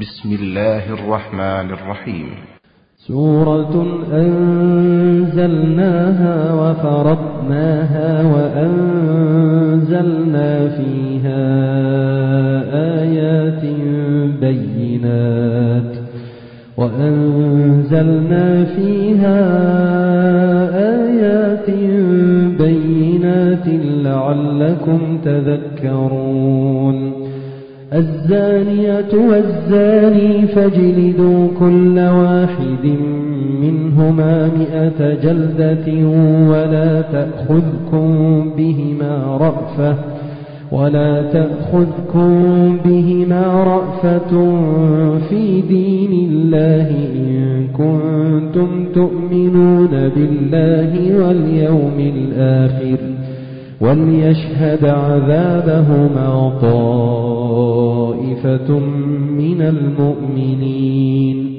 بسم الله الرحمن الرحيم. سورة أنزلناها وفرضناها وأنزلنا فيها آيات بينات لعلكم تذكرون. الزانية والزاني فاجلدوا كل واحد منهما 100 جلدة ولا تأخذكم بهما رأفة في دين الله إن كنتم تؤمنون بالله واليوم الآخر وليشهد عذابهما طائفة من المؤمنين.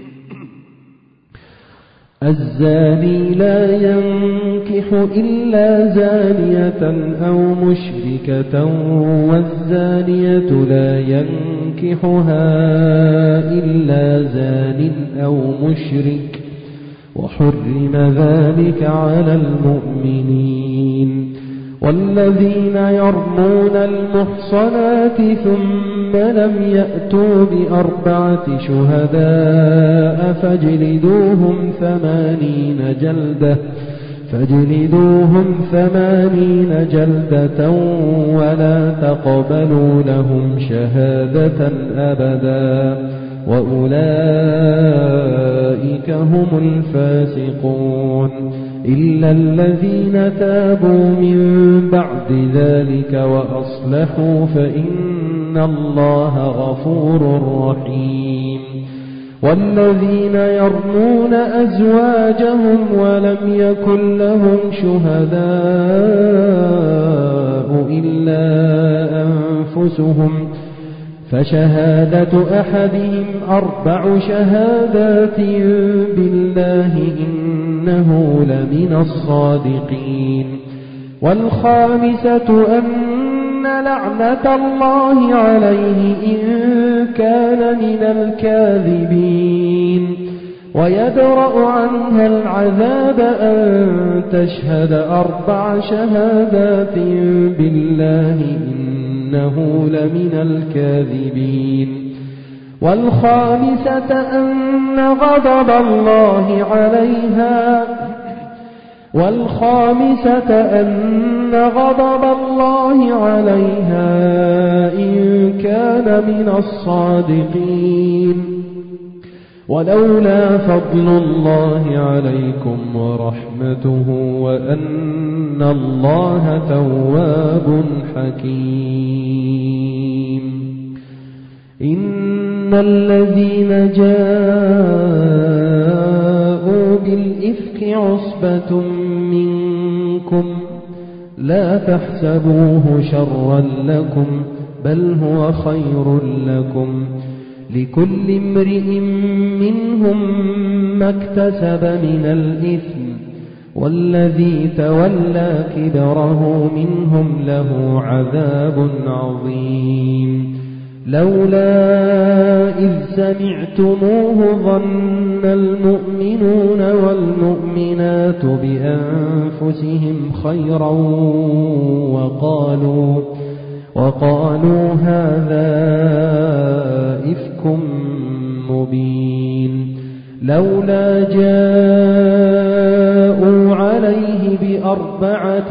الزاني لا ينكح إلا زانية أو مشركة والزانية لا ينكحها إلا زان أو مشرك وحرم ذلك على المؤمنين. والذين يرمون المحصنات ثم لم يأتوا ب4 شهداء فاجلدوهم 80 جلدة ولا تقبلوا لهم شهادة أبدا وأولئك هم الفاسقون. إلا الذين تابوا من بعد ذلك وأصلحوا فإن الله غفور رحيم. والذين يرمون أزواجهم ولم يكن لهم شهداء إلا أنفسهم فشهادة أحدهم 4 شهادات بالله إنه لمن الصادقين. والخامسة أن لعنة الله عليه إن كان من الكاذبين. ويدرأ عنها العذاب أن تشهد 4 شهادات بالله إنه لمن الكاذبين. والخامسة أن غضب الله عليها إن كان من الصادقين. ولولا فضل الله عليكم ورحمته وأن الله تواب حكيم. إن الذين جاءوا بالإفك عصبة منكم لا تحسبوه شرا لكم بل هو خير لكم لكل امرئ منهم ما اكتسب من الإثم والذي تولى كبره منهم له عذاب عظيم. لولا إذ سمعتموه ظن المؤمنون والمؤمنات بأنفسهم خيرا وقالوا هذا إفك مبين. لولا جاءوا عليه ب4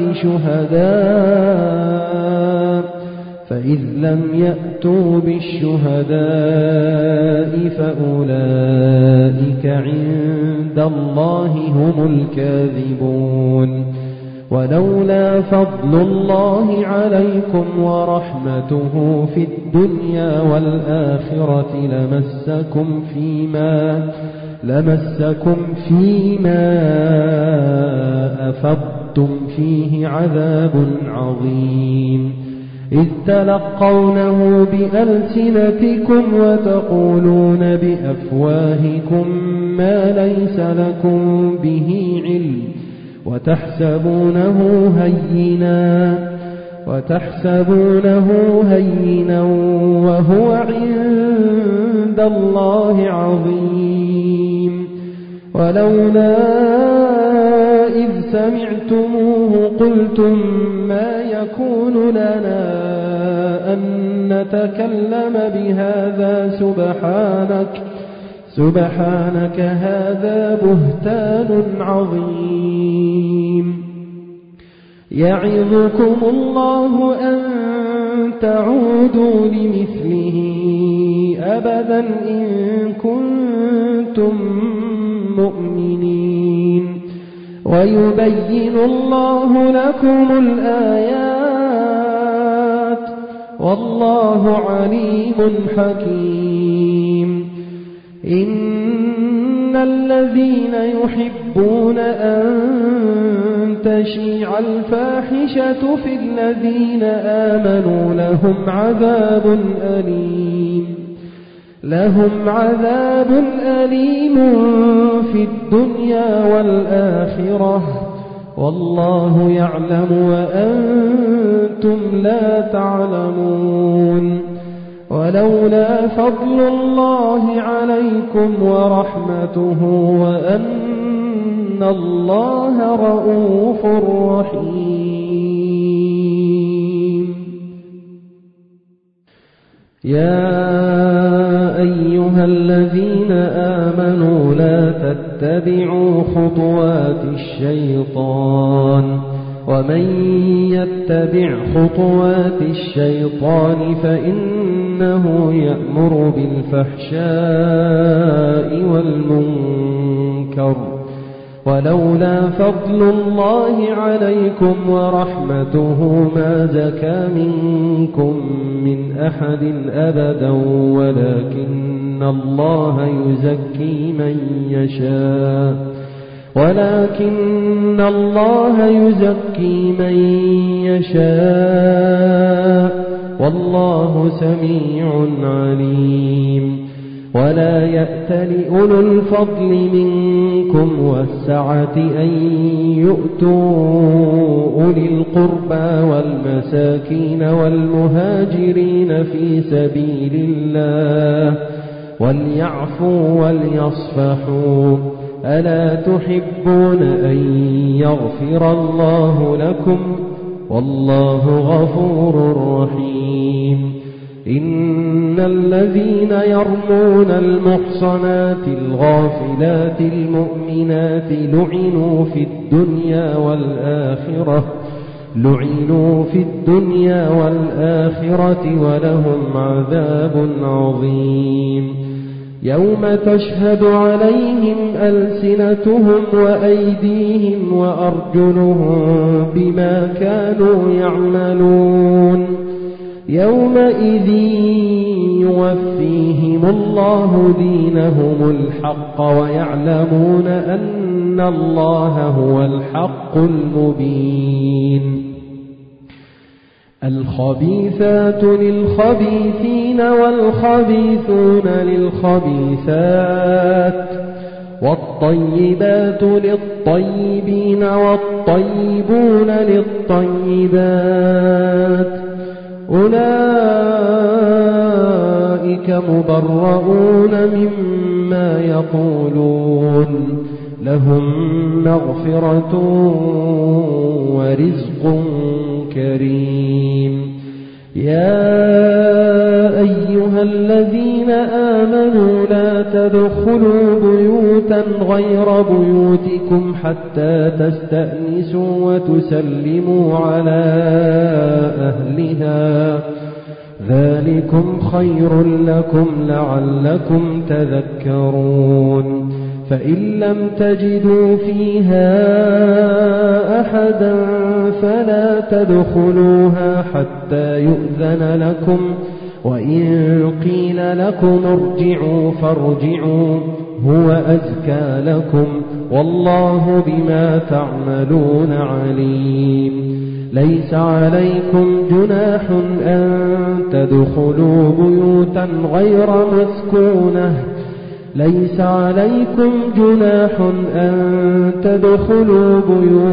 شهداء فإذ لم يأتوا بالشهداء فأولئك عند الله هم الكاذبون. ولولا فضل الله عليكم ورحمته في الدنيا والآخرة لمسكم فيما أفضتم فيه عذاب عظيم. إذ تلقونه بألسنتكم وتقولون بأفواهكم ما ليس لكم به علم وتحسبونه هينا وهو عند عند الله عظيم. ولولا إذ سمعتموه قلتم ما يكون لنا أن نتكلم بهذا سبحانك هذا بهتان عظيم. يعظكم الله أن تعودوا لمثله أبدا إن كنتم مؤمنين. ويبين الله لكم الآيات والله عليم حكيم. إن الذين يحبون أن تشيع الفاحشة في الذين آمنوا لهم عذاب أليم في الدنيا والآخرة والله يعلم وأنتم لا تعلمون. ولولا فضل الله عليكم ورحمته وأن الله رؤوف رحيم. يا أيها الذين آمنوا لا تتبعوا خطوات الشيطان ومن يتبع خطوات الشيطان فإنه يأمر بالفحشاء والمنكر. ولولا فضل الله عليكم ورحمته ما زكى منكم من أحد أبدا ولكن الله يزكي من يشاء والله سميع عليم. ولا يأتل أولو الفضل منكم والسعة أن يؤتوا أولي القربى والمساكين والمهاجرين في سبيل الله وليعفوا وليصفحوا. ألا تحبون أن يغفر الله لكم والله غفور رحيم. إن الذين يرمون المحصنات الغافلات المؤمنات لعنوا في الدنيا والآخرة ولهم عذاب عظيم. يوم تشهد عليهم ألسنتهم وأيديهم وأرجلهم بما كانوا يعملون. يومئذ يوفيهم الله دينهم الحق ويعلمون أن الله هو الحق المبين. الخبيثات للخبيثين والخبيثون للخبيثات والطيبات للطيبين والطيبون للطيبات. أولئك مبرؤون مما يقولون لهم مغفرة ورزق كريم. يا أيها الذين آمنوا لا تدخلوا بيوتا غير بيوتكم حتى تستأنسوا وتسلموا على أهلها ذلكم خير لكم لعلكم تذكرون. فإن لم تجدوا فيها أحدا فلا تدخلوها حتى يؤذن لكم وإن قيل لكم ارجعوا فارجعوا هو أزكى لكم والله بما تعملون عليم. ليس عليكم جناح أن تدخلوا بيوتا غير مسكونة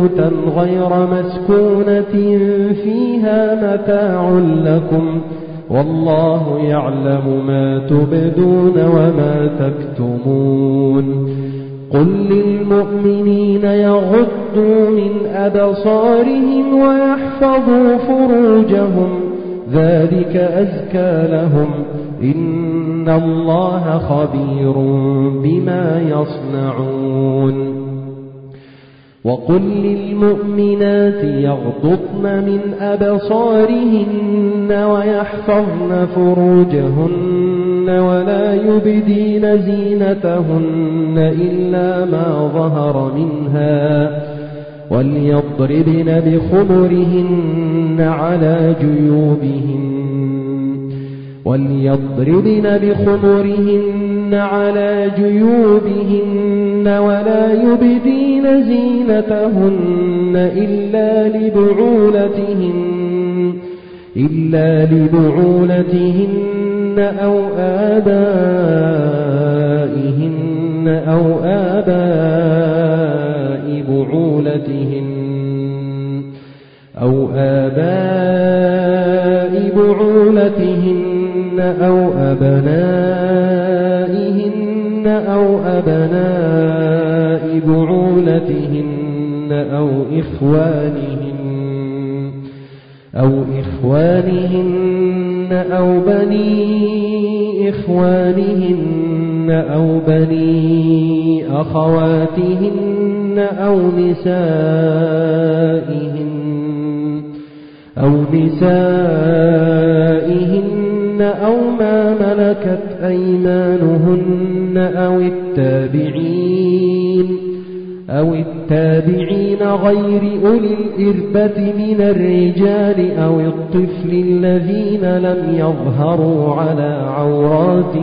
فيها متاع لكم والله يعلم ما تبدون وما تكتمون قل للمؤمنين يغضوا من أبصارهم ويحفظوا فروجهم ذلك أزكى لهم إن الله خبير بما يصنعون وقل للمؤمنات يغضضن من أبصارهن ويحفظن فروجهن ولا يبدين زينتهن إلا ما ظهر منها وليضربن بخمرهن على جيوبهن ولا يبدين زينتهن إلا لبعولتهن أو آباء بعولتهن أو أبنائهن أو أبناء بعولتهن أو إخوانهن أو بني إخوانهن أو بني أخواتهن أو نسائهن أو ما ملكت أيمانهن أو التابعين غير أولي الإربة من الرجال أو الطفل الذين لم يظهروا على عورات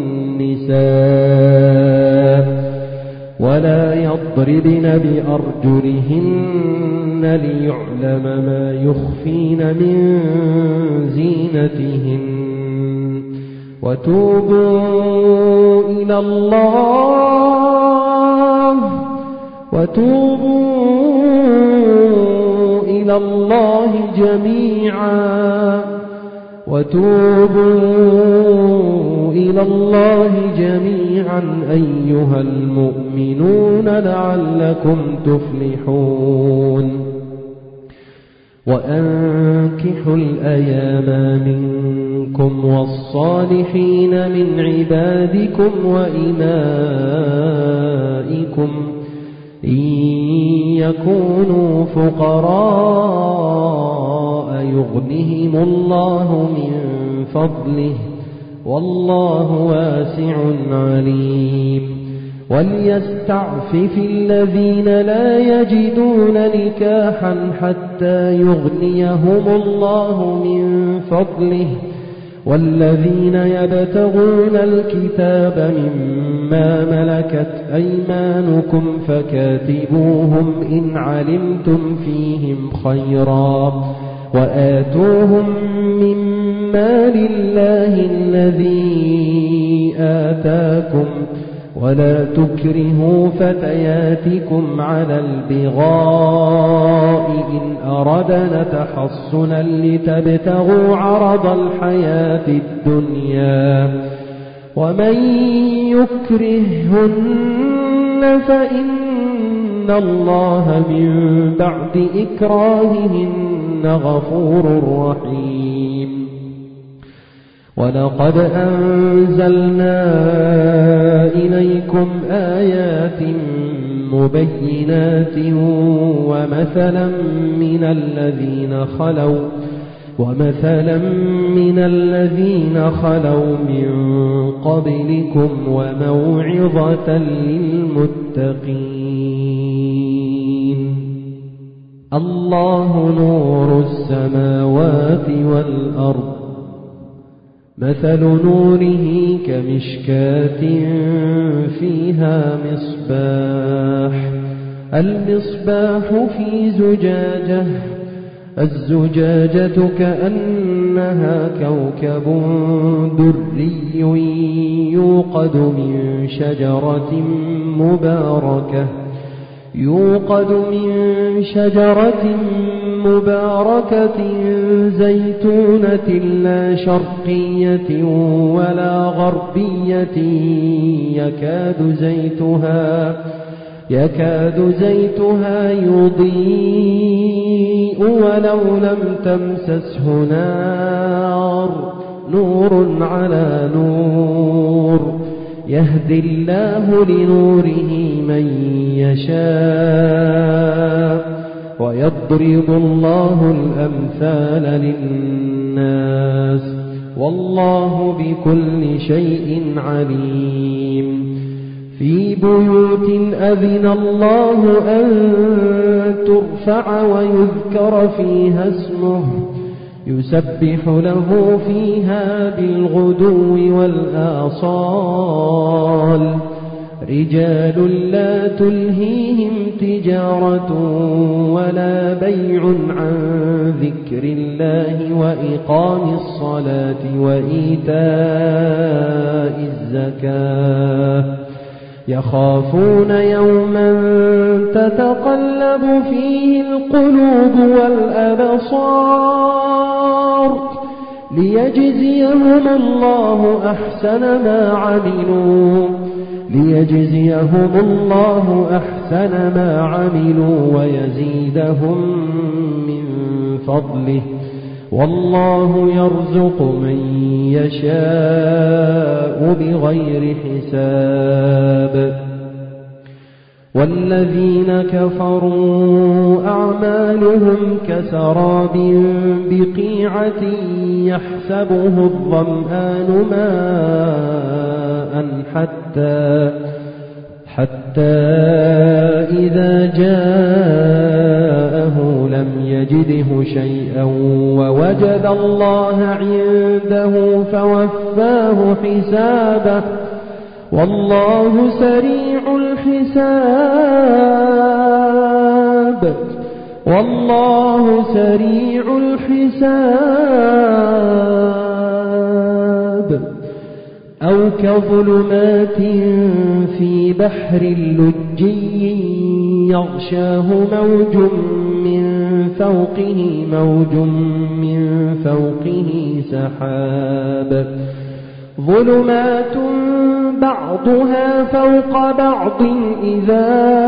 النساء ولا يضربن بأرجلهن ليعلم ما يخفين من زينتهن وتوبوا إلى الله جميعا أيها المؤمنون لعلكم تفلحون وأنكحوا الأيام منكم والصالحين من عبادكم وإمائكم إن يكونوا فقراء يغنهم الله من فضله والله واسع عليم وليستعفف الذين لا يجدون نكاحا حتى يغنيهم الله من فضله والذين يبتغون الكتاب مما ملكت أيمانكم فكاتبوهم إن علمتم فيهم خيرا وآتوهم مما لله الذي آتاكم ولا تكرهوا فتياتكم على البغاء إن أردنا تحصنا لتبتغوا عرض الحياة الدنيا ومن يكرهن فإن الله من بعد إكراههن غفور رحيم ولقد أنزلنا إليكم آيات مبينات ومثلا من الذين خلوا من قبلكم وموعظة للمتقين الله نور السماوات والأرض مثل نوره كمشكاة فيها مصباح المصباح في زجاجة الزجاجة كأنها كوكب دري يوقد من شجرة يوقد من شجرة مباركة زيتونة لا شرقية ولا غربية يكاد زيتها يضيء ولو لم تمسسه نار نور على نور يهدي الله لنوره من يشاء ويضرب الله الأمثال للناس والله بكل شيء عليم في بيوت أذن الله أن ترفع ويذكر فيها اسمه يسبح له فيها بالغدو والآصال رجال لا تلهيهم تجارة ولا بيع عن ذكر الله وإقام الصلاة وإيتاء الزكاة يخافون يوما تتقلب فيه القلوب والأبصار ليجزيهم الله أحسن ما عملوا ويزيدهم من فضله والله يرزق من يشاء بغير حساب والذين كفروا أعمالهم كسراب بقيعة يحسبه الظمآن ماء حتى إذا جاءه لم يجده شيئا ووجد الله عنده فوفاه حسابه والله سريع الحساب أو كظلمات في بحر لجي يغشاه موج من فوقه سحاب ظلمات بعضها فوق بعض إذا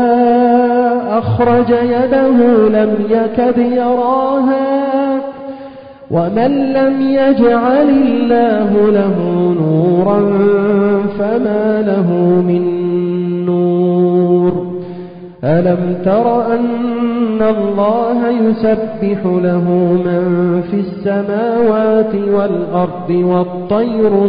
أخرج يده لم يكد يراها ومن لم يجعل الله له نورا فما له من نور ألم تر أن الله يسبح له من في السماوات والأرض والطير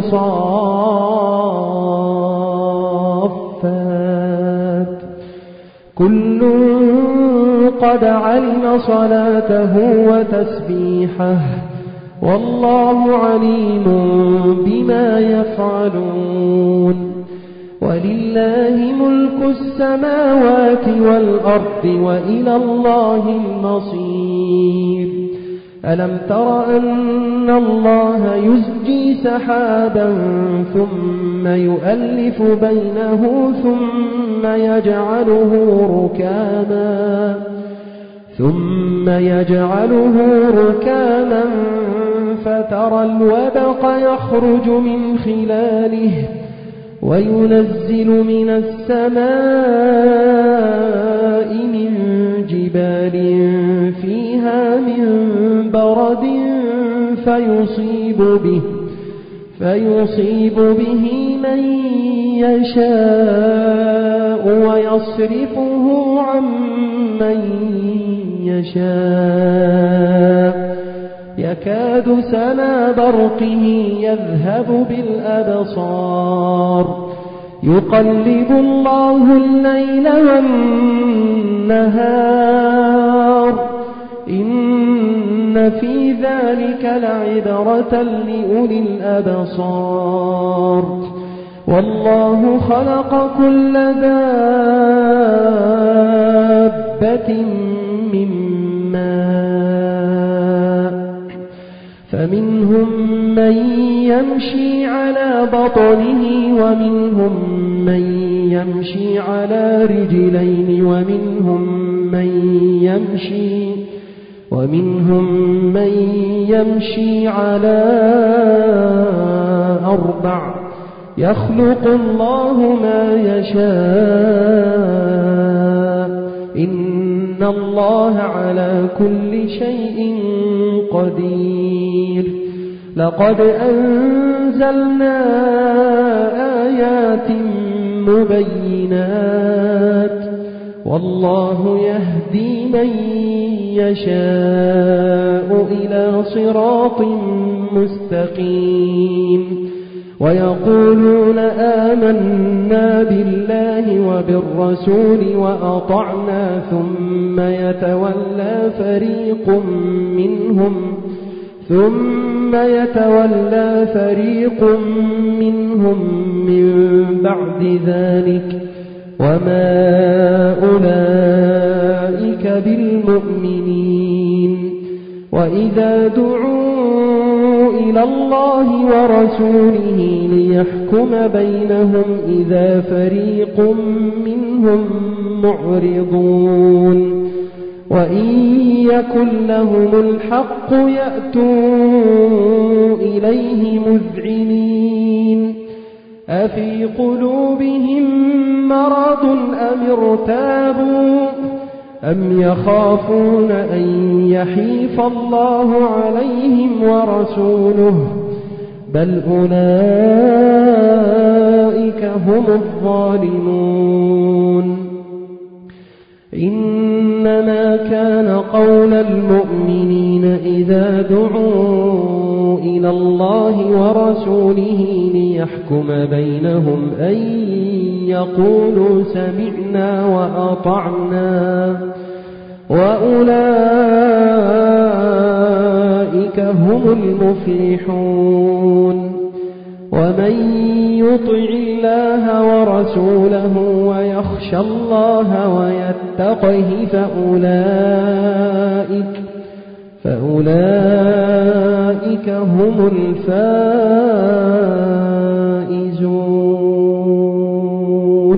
صافات كل قد علم صلاته وتسبيحه والله عليم بما يفعلون ولله ملك السماوات والأرض وإلى الله المصير ألم تر أن الله يزجي سحابا ثم يؤلف بينه ثم يجعله ركاما فترى الودق يخرج من خلاله وينزل من السماء من جبال فيها من برد فيصيب به من يشاء ويصرفه عن من يشاء يكاد سنا برقه يذهب بالأبصار يقلب الله الليل والنهار إن في ذلك لعبرة لأولي الأبصار والله خلق كل دابة من ماء فمنهم من يمشي على بطنه ومنهم من يمشي على رجلين ومنهم من يمشي على 4 يخلق الله ما يشاء إن الله على كل شيء قدير لقد أنزلنا آيات مبينات والله يهدي من يشاء إلى صراط مستقيم ويقولون آمنا بالله وبالرسول وأطعنا ثم يتولى فريق منهم من بعد ذلك وما أولئك بالمؤمنين وإذا دعوا إلى الله ورسوله ليحكم بينهم إذا فريق منهم معرضون وإن يكن لهم الحق يأتوا إليه مذعنين أفي قلوبهم مرض أم ارتابوا أم يخافون أن يحيف الله عليهم ورسوله بل أولئك هم الظالمون إنما كان قول المؤمنين إذا دعوا إلى الله ورسوله ليحكم بينهم أن يقولوا سمعنا وأطعنا وأولئك هم المفلحون ومن يطع الله ورسوله ويخشى الله ويتقه فأولئك هم الفائزون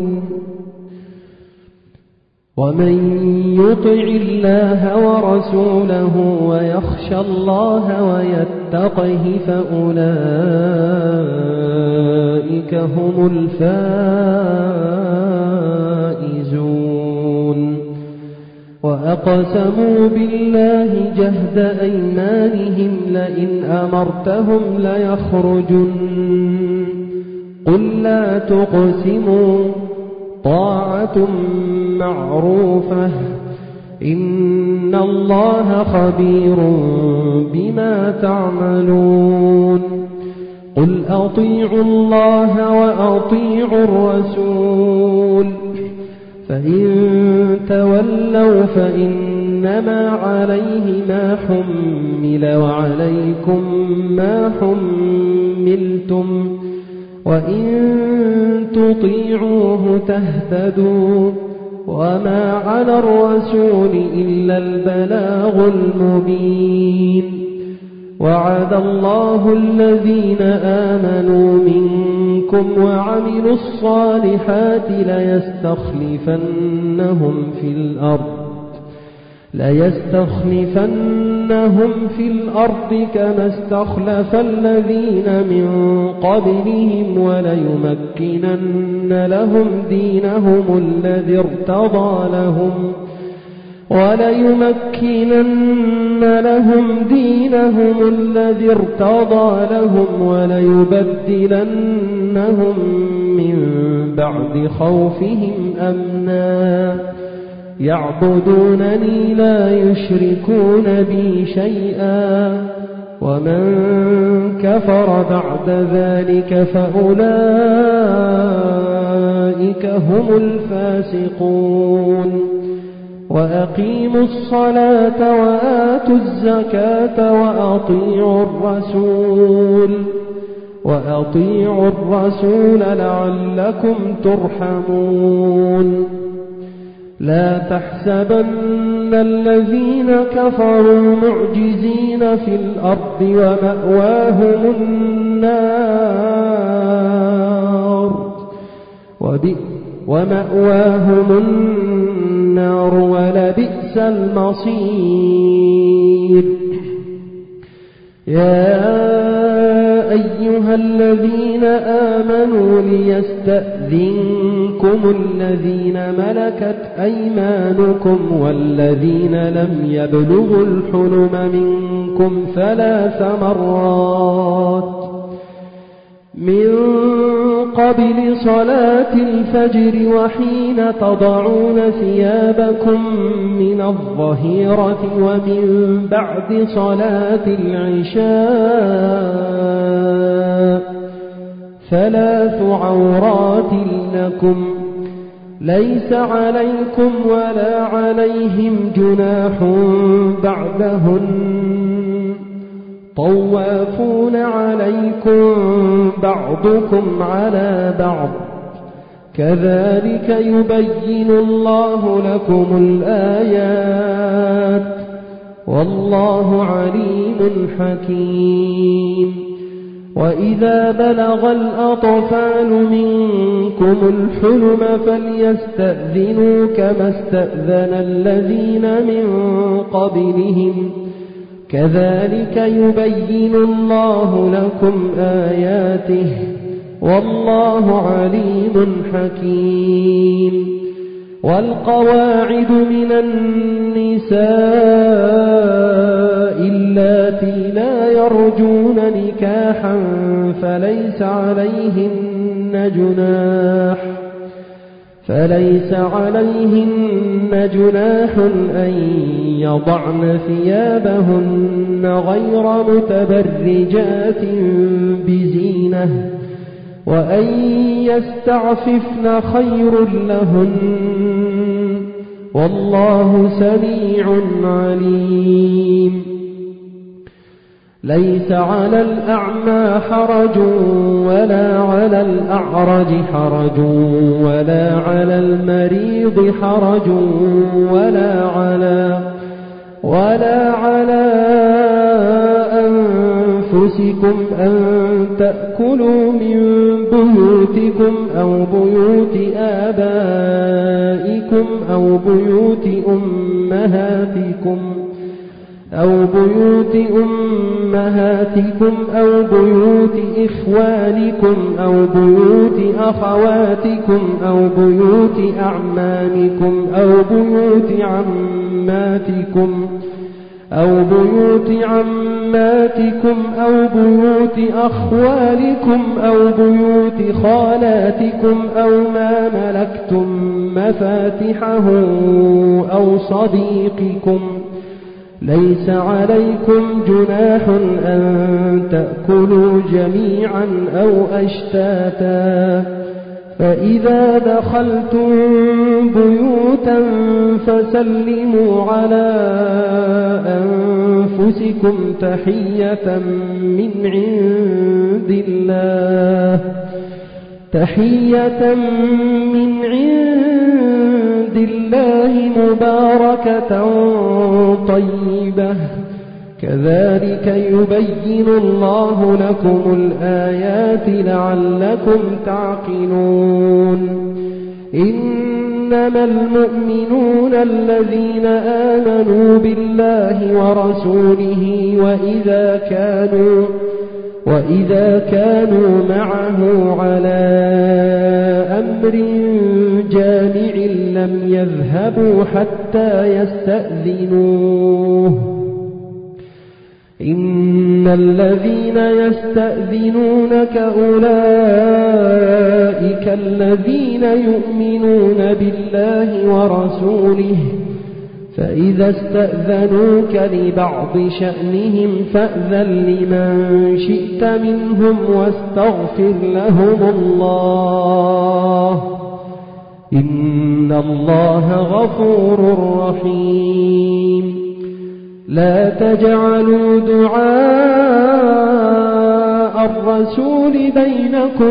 ومن يطع الله ورسوله ويخشى الله ويتقه فأولئك هم الفائزون وأقسموا بالله جهد أيمانهم لئن أمرتهم ليخرجن قل لا تقسموا طاعة معروفة إن الله خبير بما تعملون قل أطيعوا الله وأطيعوا الرسول فإن تولوا فإنما عليه ما حمل وعليكم ما حملتم وإن تطيعوه تهتدوا وما على الرسول إلا البلاغ المبين وعد الله الذين آمنوا منكم وعملوا الصالحات ليستخلفنهم في الأرض كما استخلف الذين من قبلهم وليمكنن لهم دينهم الذي ارتضى لهم وليبدلنهم من بعد خوفهم أمنا يعبدونني لا يشركون بي شيئا ومن كفر بعد ذلك فأولئك هم الفاسقون وأقيموا الصلاة وآتوا الزكاة وأطيعوا الرسول لعلكم ترحمون لا تحسبن الذين كفروا معجزين في الأرض ومأواهم النار ومأواهم النار ولبئس المصير. يا أيها الذين آمنوا ليستأذنكم الذين ملكت أيمانكم والذين لم يبلغوا الحلم منكم 3 مرات من قبل صلاة الفجر وحين تضعون ثيابكم من الظهيرة ومن بعد صلاة العشاء 3 عورات لكم ليس عليكم ولا عليهم جناح بعدهن طوافون عليكم بعضكم على بعض كذلك يبين الله لكم الآيات والله عليم حكيم. وإذا بلغ الأطفال منكم الحلم فليستأذنوا كما استأذن الذين من قبلهم كذلك يبين الله لكم آياته والله عليم حكيم. والقواعد من النساء اللاتي لا يرجون نكاحا فليس عليهن جناح أن يضعن ثيابهن غير متبرجات بزينة وأن يستعففن خير لهن والله سميع عليم. ليس على الأعمى حرج ولا على الأعرج حرج ولا على المريض حرج ولا على أنفسكم أن تأكلوا من بيوتكم أو بيوت آبائكم أو بيوت أمهاتكم أو بيوت إخوانكم أو بيوت أخواتكم أو بيوت أعمامكم أو بيوت عماتكم أو بيوت أخوالكم أو بيوت خالاتكم أو ما ملكتم مفاتحه أو صديقكم ليس عليكم جناح أن تأكلوا جميعا أو أشتاتا فإذا دخلتم بيوتا فسلموا على أنفسكم تحية من عند الله مباركة طيبة كذلك يبين الله لكم الآيات لعلكم تعقلون. إنما المؤمنون الذين آمنوا بالله ورسوله وإذا كانوا معه على أمر جامع لم يذهبوا حتى يستأذنوه. إن الذين يستأذنونك أولئك الذين يؤمنون بالله ورسوله فإذا استأذنوك لبعض شأنهم فأذن لمن شئت منهم واستغفر لهم الله إن الله غفور رحيم. لا تجعلوا دعاء الرسول بينكم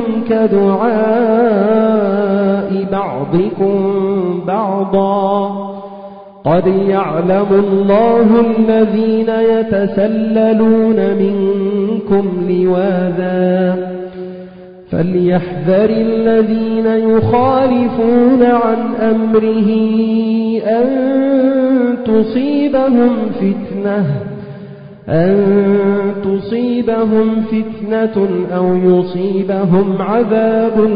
كدعاء بعضكم بعضا قد يعلم الله الذين يتسللون منكم لواذا فليحذر الذين يخالفون عن أمره أن تصيبهم فتنة أو يصيبهم عذاب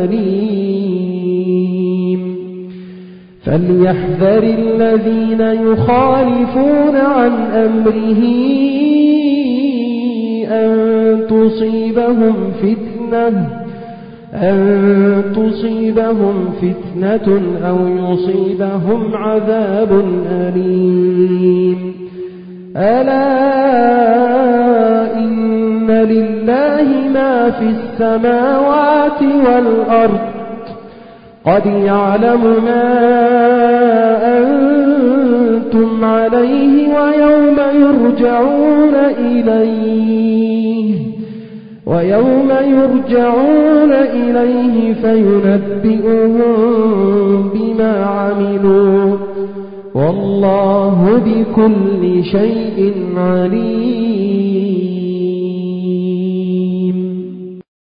أليم. فليحذر الذين يخالفون عن أمره أن تصيبهم فتنة أو يصيبهم عذاب أليم. ألا إن لله ما في السماوات والأرض قد يعلم ما أنتم عليه ويوم يرجعون إليه فينبئهم بما عملوا والله بكل شيء عليم.